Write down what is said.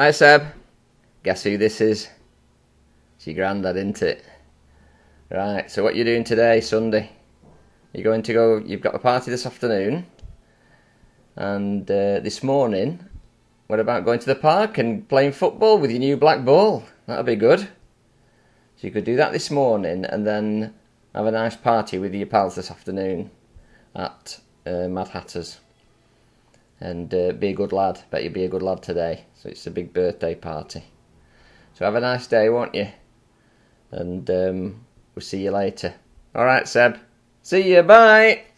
Hi Seb. Guess who this is? It's your granddad, isn't it? Right, so what are you doing today, Sunday? You've got a party this afternoon. And this morning, what about going to the park and playing football with your new black ball? That'll be good. So you could do that this morning and then have a nice party with your pals this afternoon at Mad Hatter's. And be a good lad. Bet you'll be a good lad today. So it's a big birthday party. So have a nice day, won't you? And we'll see you later. Alright, Seb. See you, bye!